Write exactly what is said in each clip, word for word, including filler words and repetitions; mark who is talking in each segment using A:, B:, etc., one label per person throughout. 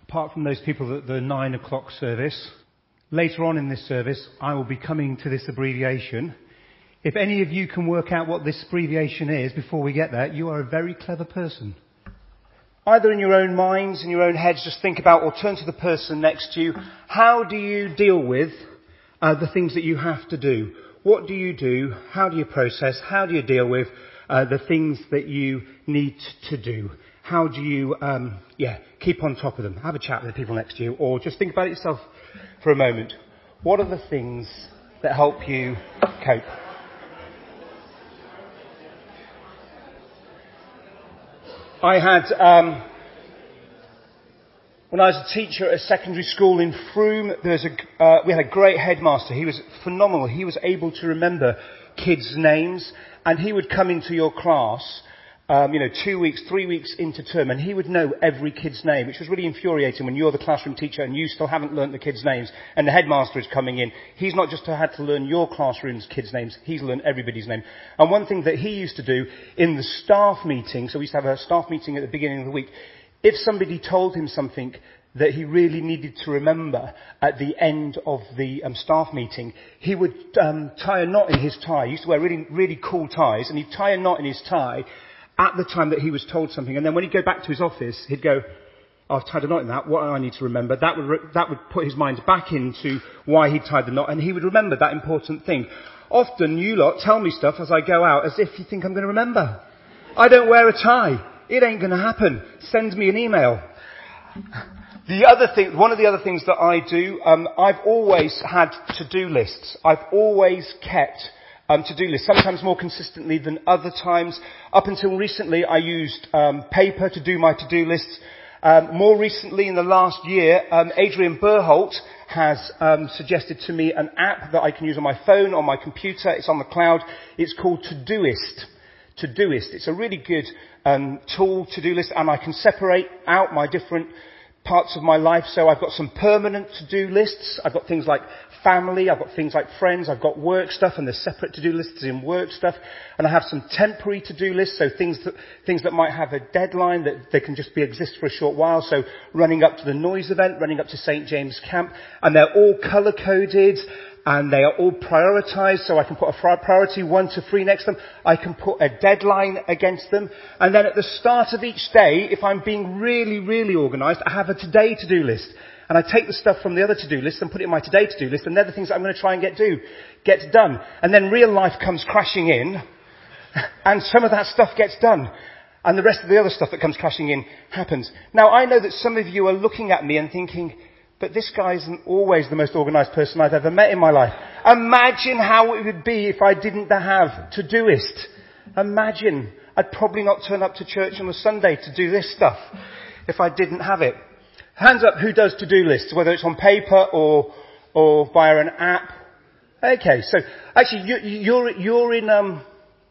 A: apart from those people at the nine o'clock service, later on in this service, I will be coming to this abbreviation. If any of you can work out what this abbreviation is before we get there, you are a very clever person. Either in your own minds, in your own heads, just think about or turn to the person next to you. How do you deal with uh, the things that you have to do? What do you do? How do you process? How do you deal with uh, the things that you need to do? How do you, um, yeah, keep on top of them? Have a chat with the people next to you, or just think about it yourself for a moment. What are the things that help you cope? I had, um, when I was a teacher at a secondary school in Frome, there was a, uh, we had a great headmaster. He was phenomenal. He was able to remember kids' names, and he would come into your class, um, you know, two weeks, three weeks into term, and he would know every kid's name, which was really infuriating when you're the classroom teacher and you still haven't learnt the kids' names, and the headmaster is coming in. He's not just had to learn your classroom's kids' names, he's learned everybody's name. And one thing that he used to do in the staff meeting, so we used to have a staff meeting at the beginning of the week, if somebody told him something that he really needed to remember at the end of the um, staff meeting, he would um, tie a knot in his tie. He used to wear really, really cool ties, and he'd tie a knot in his tie at the time that he was told something. And then when he'd go back to his office, he'd go, oh, I've tied a knot in that. What do I need to remember? That would, re- that would put his mind back into why he tied the knot, and he would remember that important thing. Often you lot tell me stuff as I go out as if you think I'm going to remember. I don't wear a tie. It ain't going to happen. Send me an email. The other thing, one of the other things that I do, um, I've always had to-do lists. I've always kept um, to-do lists, sometimes more consistently than other times. Up until recently, I used um, paper to do my to-do lists. Um, more recently, in the last year, um, Adrian Burholt has um, suggested to me an app that I can use on my phone, on my computer. It's on the cloud. It's called Todoist. Todoist. It's a really good um, tool, to-do list, and I can separate out my different parts of my life. So I've got some permanent to-do lists. I've got things like family, I've got things like friends, I've got work stuff, and there's separate to-do lists in work stuff. And I have some temporary to-do lists, so things that, things that might have a deadline, that they can just be exist for a short while. So running up to the noise event, running up to Saint James Camp, and they're all colour-coded, and they are all prioritized, so I can put a priority one to three next to them. I can put a deadline against them. And then at the start of each day, if I'm being really, really organized, I have a today to-do list. And I take the stuff from the other to-do list and put it in my today to-do list, and they're the things that I'm going to try and get do, get done. And then real life comes crashing in, and some of that stuff gets done. And the rest of the other stuff that comes crashing in happens. Now, I know that some of you are looking at me and thinking, but this guy isn't always the most organised person I've ever met in my life. Imagine how it would be if I didn't have Todoist. Imagine. I'd probably not turn up to church on a Sunday to do this stuff if I didn't have it. Hands up who does to-do lists, whether it's on paper or or via an app. Okay, so actually you, you're you're in um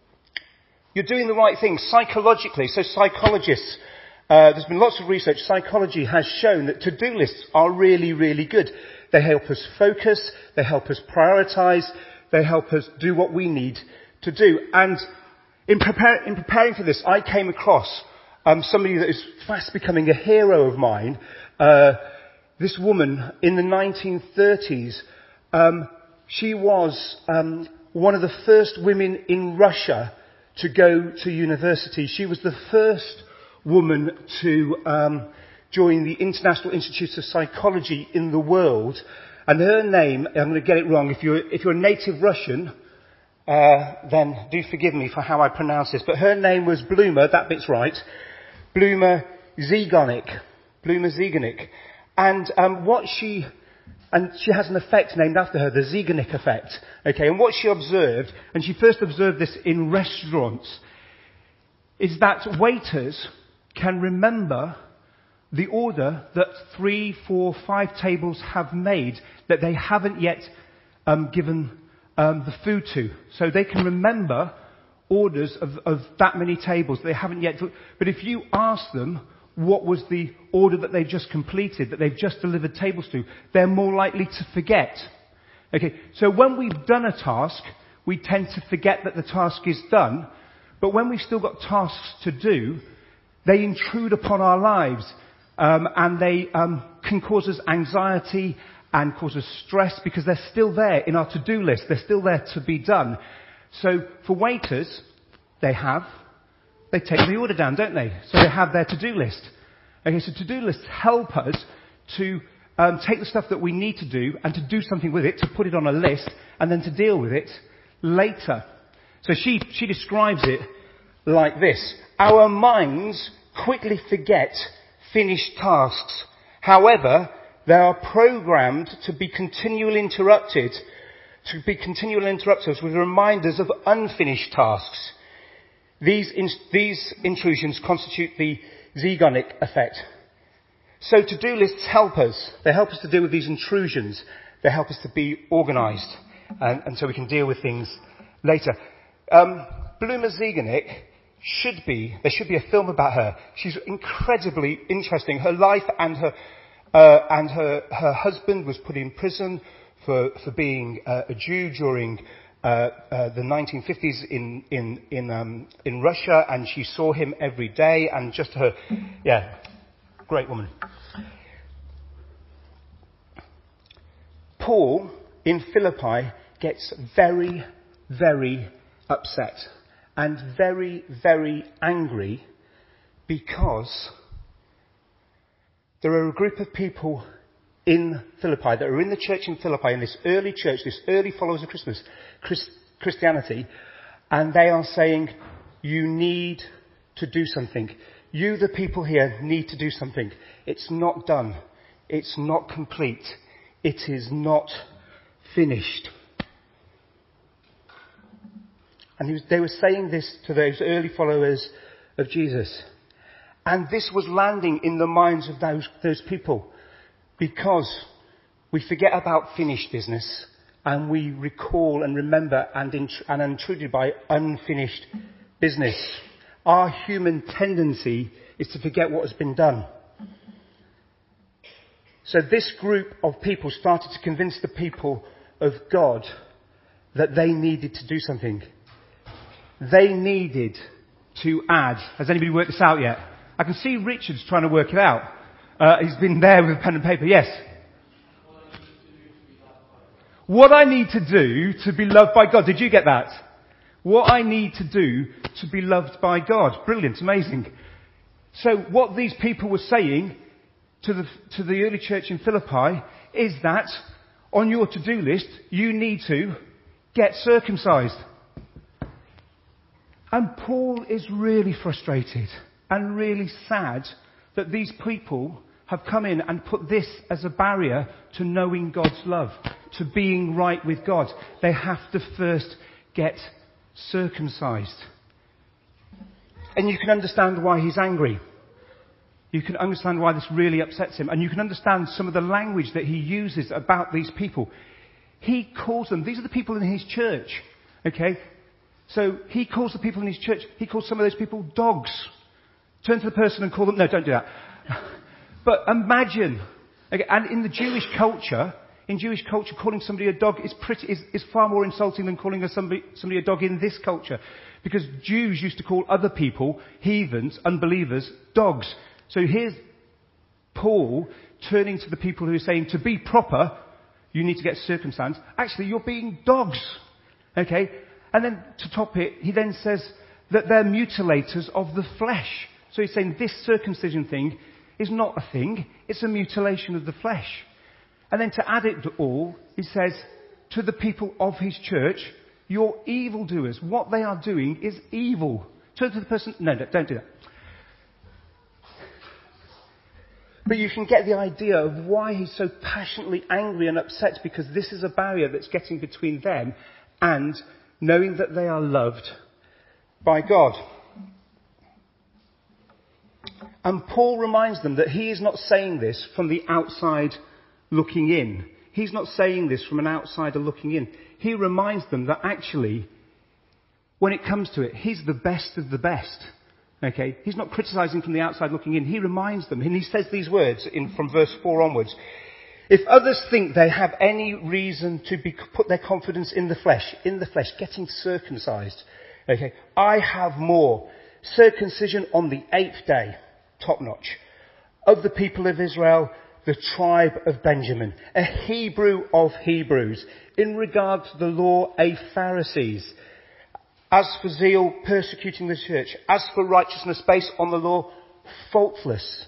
A: you're doing the right thing psychologically. So psychologists. Uh, there's been lots of research. Psychology has shown that to-do lists are really, really good. They help us focus. They help us prioritize. They help us do what we need to do. And in, prepare, in preparing for this, I came across um, somebody that is fast becoming a hero of mine. Uh, this woman in the nineteen thirties, um, she was um, one of the first women in Russia to go to university. She was the first woman to um, join the International Institute of Psychology in the world, and her name, I'm going to get it wrong, if you're, if you're a native Russian, uh, then do forgive me for how I pronounce this, but her name was Bluma, that bit's right, Bluma Zyganik, Bluma Zyganik, and um, what she, and she has an effect named after her, the Zyganik effect, okay, and what she observed, and she first observed this in restaurants, is that waiters can remember the order that three, four, five tables have made that they haven't yet um, given um, the food to. So they can remember orders of, of that many tables that they haven't yet. But if you ask them what was the order that they've just completed, that they've just delivered tables to, they're more likely to forget. Okay, so when we've done a task, we tend to forget that the task is done. But when we've still got tasks to do, they intrude upon our lives. Um, and they um, can cause us anxiety and cause us stress because they're still there in our to-do list. They're still there to be done. So for waiters, they have, they take the order down, don't they? So they have their to-do list. Okay, so to-do lists help us to um, take the stuff that we need to do and to do something with it, to put it on a list, and then to deal with it later. So she, she describes it like this. Our minds quickly forget finished tasks. However, they are programmed to be continually interrupted, to be continually interrupters with reminders of unfinished tasks. These, in, these intrusions constitute the Zeigarnik effect. So to-do lists help us. They help us to deal with these intrusions. They help us to be organised, and, and so we can deal with things later. Um, Bluma Zeigarnik should be, there should be a film about her. She's incredibly interesting. Her life and her, uh, and her, her husband was put in prison for, for being uh, a Jew during uh, uh, the nineteen fifties in, in, in, um, in Russia, and she saw him every day, and just her, yeah, great woman. Paul in Philippi gets very, very upset and very, very angry because there are a group of people in Philippi that are in the church in Philippi, in this early church, this early followers of Christmas, Christ, Christianity, and they are saying, you need to do something. You, the people here, need to do something. It's not done. It's not complete. It is not finished. And he was, they were saying this to those early followers of Jesus. And this was landing in the minds of those, those people. Because we forget about finished business and we recall and remember and, int- and are intruded by unfinished business. Our human tendency is to forget what has been done. So this group of people started to convince the people of God that they needed to do something. They needed to add. Has anybody worked this out yet? I can see Richard's trying to work it out. Uh, he's been there with a pen and paper. Yes? What I need to do to be loved by God. Did you get that? What I need to do to be loved by God. Brilliant. Amazing. So what these people were saying to the, to the early church in Philippi is that on your to-do list, you need to get circumcised. And Paul is really frustrated and really sad that these people have come in and put this as a barrier to knowing God's love, to being right with God. They have to first get circumcised. And you can understand why he's angry. You can understand why this really upsets him. And you can understand some of the language that he uses about these people. He calls them, these are the people in his church. Okay? So he calls the people in his church, he calls some of those people dogs. Turn to the person and call them, no, don't do that. But imagine, okay, and in the Jewish culture, in Jewish culture, calling somebody a dog is pretty, is, is far more insulting than calling a somebody, somebody a dog in this culture. Because Jews used to call other people, heathens, unbelievers, dogs. So here's Paul turning to the people who are saying, to be proper, you need to get circumcised. Actually, you're being dogs. Okay? And then to top it, he then says that they're mutilators of the flesh. So he's saying this circumcision thing is not a thing, it's a mutilation of the flesh. And then to add it to all, he says to the people of his church, you're evildoers. What they are doing is evil. Turn to the person, no, no, don't do that. But you can get the idea of why he's so passionately angry and upset, because this is a barrier that's getting between them and knowing that they are loved by God. And Paul reminds them that he is not saying this from the outside looking in. He's not saying this from an outsider looking in. He reminds them that actually, when it comes to it, he's the best of the best. Okay? He's not criticizing from the outside looking in. He reminds them, and he says these words in, from verse four onwards. If others think they have any reason to be, put their confidence in the flesh, in the flesh, getting circumcised, okay, I have more. Circumcision on the eighth day, top notch. of the people of Israel, the tribe of Benjamin, a Hebrew of Hebrews, in regard to the law, a Pharisees. As for zeal, persecuting the church. As for righteousness based on the law, faultless.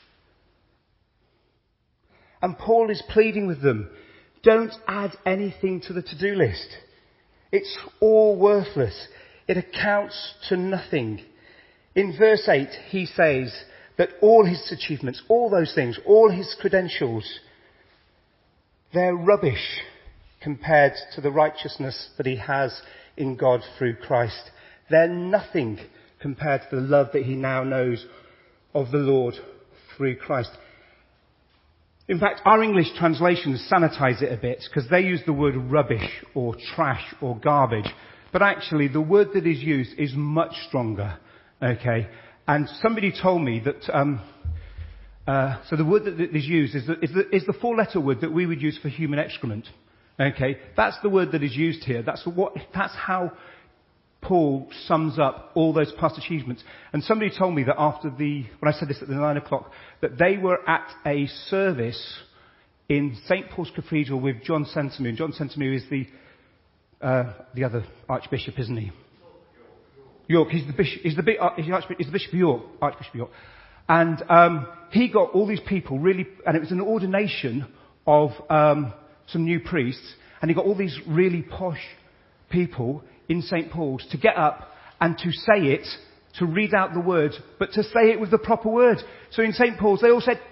A: And Paul is pleading with them, don't add anything to the to-do list. It's all worthless. It accounts to nothing. In verse eight, he says that all his achievements, all those things, all his credentials, they're rubbish compared to the righteousness that he has in God through Christ. They're nothing compared to the love that he now knows of the Lord through Christ. In fact, our English translations sanitize it a bit because they use the word rubbish or trash or garbage. But actually, the word that is used is much stronger. Okay? And somebody told me that, um, uh, so the word that is used is the, is the, is the four-letter word that we would use for human excrement. Okay? That's the word that is used here. That's what, that's how Paul sums up all those past achievements. And somebody told me that after the, when I said this at the nine o'clock, that they were at a service in Saint Paul's Cathedral with John Centimere. John Centimere is the, uh, the other Archbishop, isn't he? York. He's the bishop, he's the, he's the Archbishop, he's the Bishop of York, Archbishop of York. And, um, he got all these people really, and it was an ordination of, um, some new priests, and he got all these really posh people in Saint Paul's to get up and to say it, to read out the words, but to say it with the proper word. So in Saint Paul's, they all said,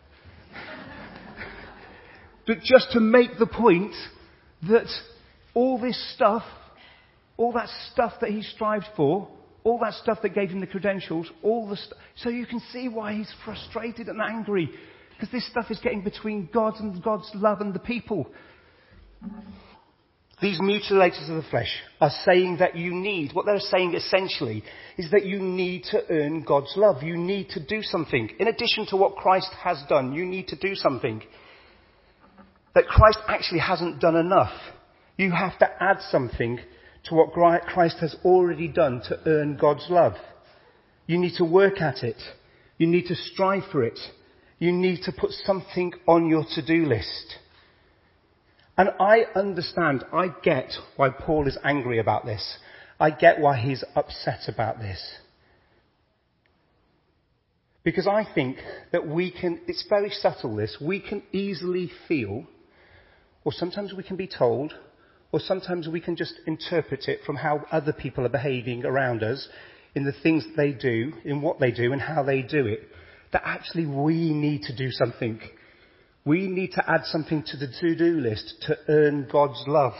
A: that just to make the point that all this stuff, all that stuff that he strived for, all that stuff that gave him the credentials, all the st- so you can see why he's frustrated and angry, because this stuff is getting between God and God's love and the people. These mutilators of the flesh are saying that you need, what they're saying essentially is that you need to earn God's love. You need to do something. In addition to what Christ has done, you need to do something. That Christ actually hasn't done enough. You have to add something to what Christ has already done to earn God's love. You need to work at it. You need to strive for it. You need to put something on your to-do list. And I understand, I get why Paul is angry about this. I get why he's upset about this. Because I think that we can, it's very subtle this, we can easily feel, or sometimes we can be told, or sometimes we can just interpret it from how other people are behaving around us, in the things that they do, in what they do and how they do it, that actually we need to do something. We need to add something to the to-do list to earn God's love.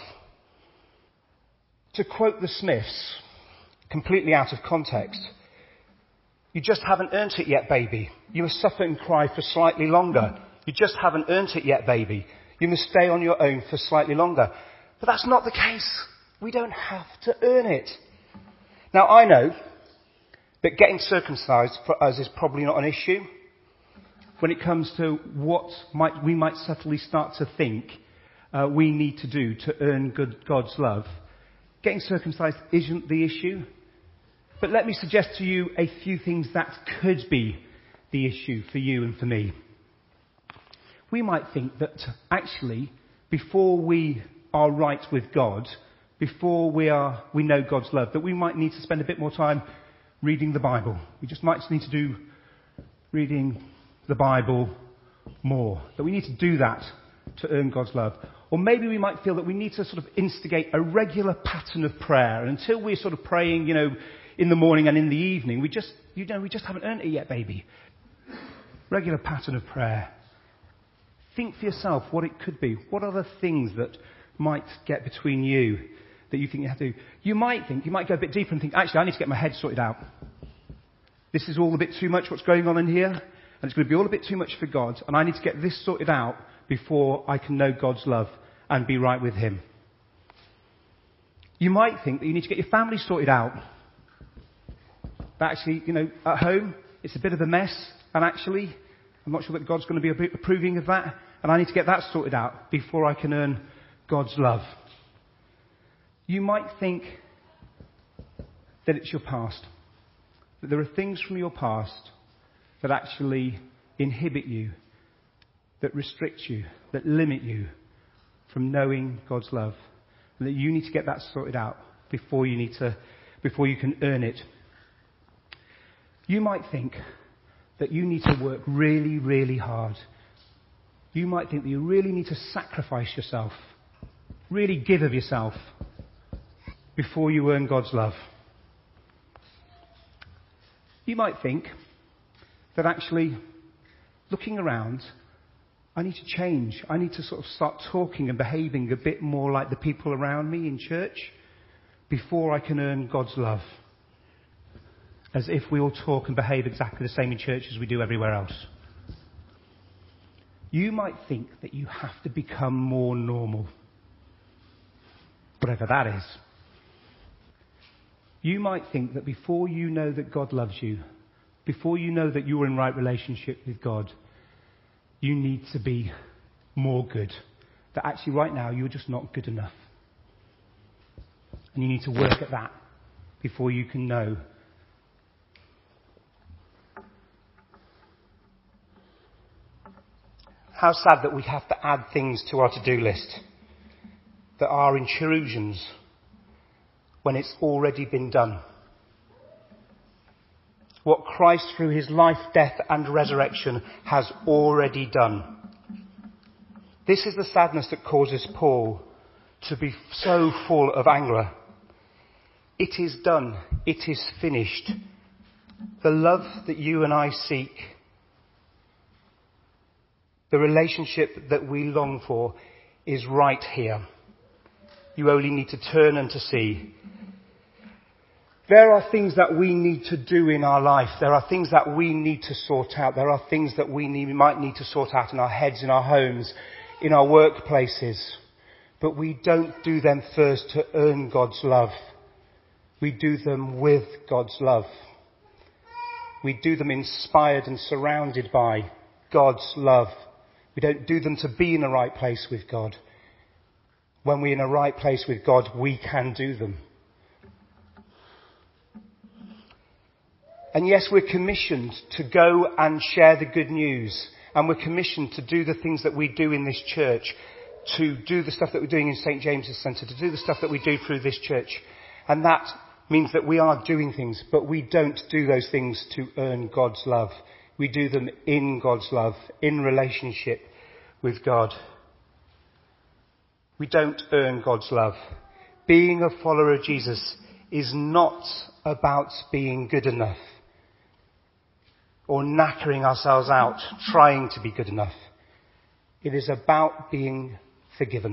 A: To quote the Smiths, completely out of context, you just haven't earned it yet, baby. You must suffer and cry for slightly longer. You just haven't earned it yet, baby. You must stay on your own for slightly longer. But that's not the case. We don't have to earn it. Now, I know that getting circumcised for us is probably not an issue. When it comes to what might, we might subtly start to think uh, we need to do to earn good, God's love, getting circumcised isn't the issue. But let me suggest to you a few things that could be the issue for you and for me. We might think that actually, before we are right with God, before we are we know God's love, that we might need to spend a bit more time reading the Bible. We just might need to do reading the Bible more. That we need to do that to earn God's love. Or maybe we might feel that we need to sort of instigate a regular pattern of prayer. And until we're sort of praying, you know, in the morning and in the evening, we just, you know, we just haven't earned it yet, baby. Regular pattern of prayer. Think for yourself what it could be. What are the things that might get between you that you think you have to do? You might think, you might go a bit deeper and think, actually, I need to get my head sorted out. This is all a bit too much what's going on in here. And it's going to be all a bit too much for God. And I need to get this sorted out before I can know God's love and be right with Him. You might think that you need to get your family sorted out. But actually, you know, at home, it's a bit of a mess. And actually, I'm not sure that God's going to be approving of that. And I need to get that sorted out before I can earn God's love. You might think that it's your past. That there are things from your past that actually inhibit you, that restrict you, that limit you from knowing God's love. And that you need to get that sorted out before you need to, before you can earn it. You might think that you need to work really, really hard. You might think that you really need to sacrifice yourself, really give of yourself before you earn God's love. You might think that actually, looking around, I need to change. I need to sort of start talking and behaving a bit more like the people around me in church before I can earn God's love. As if we all talk and behave exactly the same in church as we do everywhere else. You might think that you have to become more normal. Whatever that is. You might think that before you know that God loves you, before you know that you're in right relationship with God, you need to be more good. That actually right now you're just not good enough. And you need to work at that before you can know. How sad that we have to add things to our to-do list that are intrusions when it's already been done. What Christ through his life, death and resurrection has already done. This is the sadness that causes Paul to be so full of anger. It is done. It is finished. The love that you and I seek, the relationship that we long for, is right here. You only need to turn and to see. There are things that we need to do in our life. There are things that we need to sort out. There are things that we, need, we might need to sort out in our heads, in our homes, in our workplaces. But we don't do them first to earn God's love. We do them with God's love. We do them inspired and surrounded by God's love. We don't do them to be in the right place with God. When we're in a right place with God, we can do them. And yes, we're commissioned to go and share the good news. And we're commissioned to do the things that we do in this church. To do the stuff that we're doing in Saint James's Centre. To do the stuff that we do through this church. And that means that we are doing things. But we don't do those things to earn God's love. We do them in God's love. In relationship with God. We don't earn God's love. Being a follower of Jesus is not about being good enough. Or knackering ourselves out, trying to be good enough. It is about being forgiven.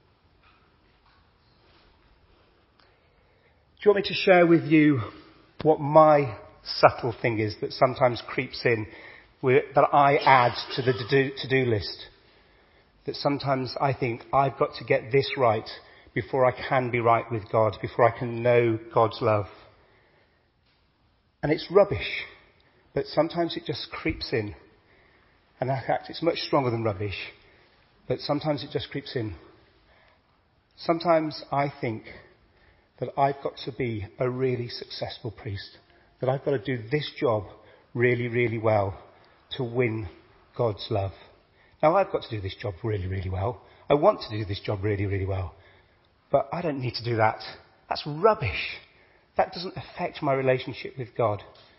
A: Do you want me to share with you what my subtle thing is that sometimes creeps in, that I add to the to-do, to-do list? That sometimes I think I've got to get this right before I can be right with God, before I can know God's love. And it's rubbish. But sometimes it just creeps in. And in fact, it's much stronger than rubbish. But sometimes it just creeps in. Sometimes I think that I've got to be a really successful priest. That I've got to do this job really, really well to win God's love. Now, I've got to do this job really, really well. I want to do this job really, really well. But I don't need to do that. That's rubbish. That doesn't affect my relationship with God.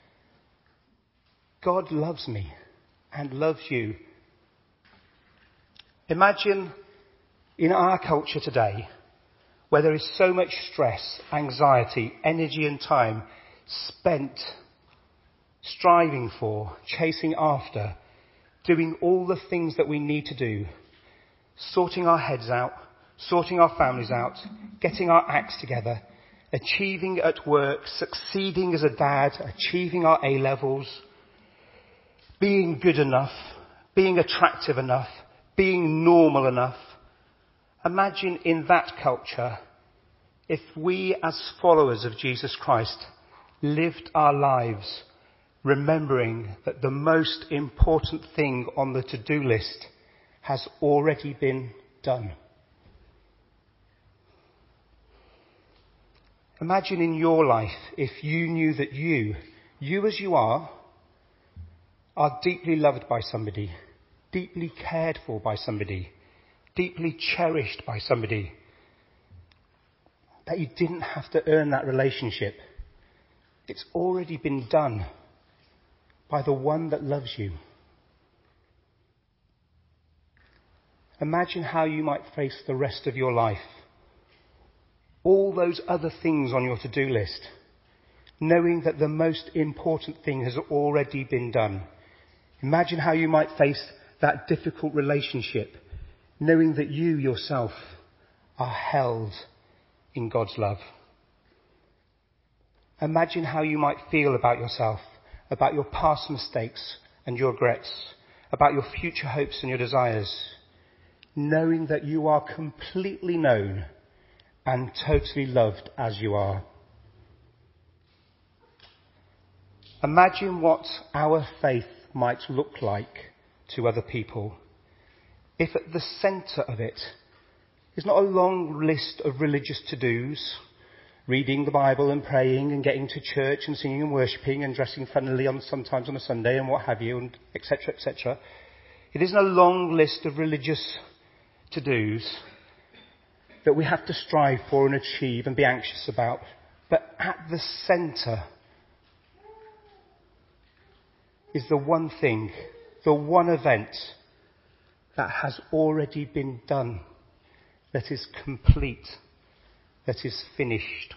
A: God loves me and loves you. Imagine in our culture today, where there is so much stress, anxiety, energy and time spent striving for, chasing after, doing all the things that we need to do, sorting our heads out, sorting our families out, getting our acts together, achieving at work, succeeding as a dad, achieving our A-levels, being good enough, being attractive enough, being normal enough. Imagine in that culture, if we as followers of Jesus Christ lived our lives remembering that the most important thing on the to-do list has already been done. Imagine in your life if you knew that you, you as you are, are deeply loved by somebody, deeply cared for by somebody, deeply cherished by somebody, that you didn't have to earn that relationship. It's already been done by the one that loves you. Imagine how you might face the rest of your life. All those other things on your to-do list, knowing that the most important thing has already been done. Imagine how you might face that difficult relationship, knowing that you yourself are held in God's love. Imagine how you might feel about yourself, about your past mistakes and your regrets, about your future hopes and your desires, knowing that you are completely known and totally loved as you are. Imagine what our faith might look like to other people if at the centre of it is not a long list of religious to-dos, reading the Bible and praying and getting to church and singing and worshipping and dressing funnily on sometimes on a Sunday and what have you, and et cetera, et cetera. It isn't a long list of religious to-dos that we have to strive for and achieve and be anxious about. But at the centre is the one thing, the one event that has already been done, that is complete, that is finished.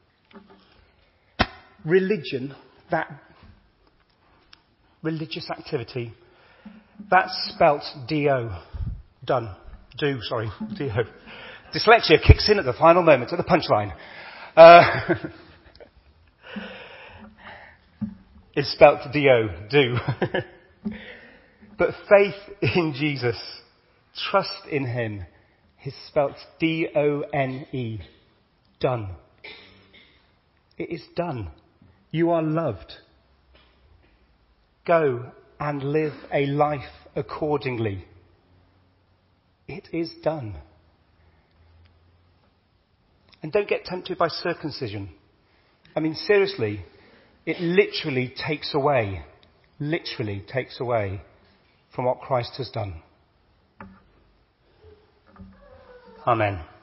A: Religion, that religious activity, that's spelt D O, done, do, sorry, D O. Dyslexia kicks in at the final moment, at the punchline. Uh, it's spelt D O, do. But faith in Jesus, trust in him, is spelt D O N E, done. It is done. You are loved. Go and live a life accordingly. It is done. And don't get tempted by circumcision. I mean, seriously, it literally takes away, literally takes away from what Christ has done. Amen.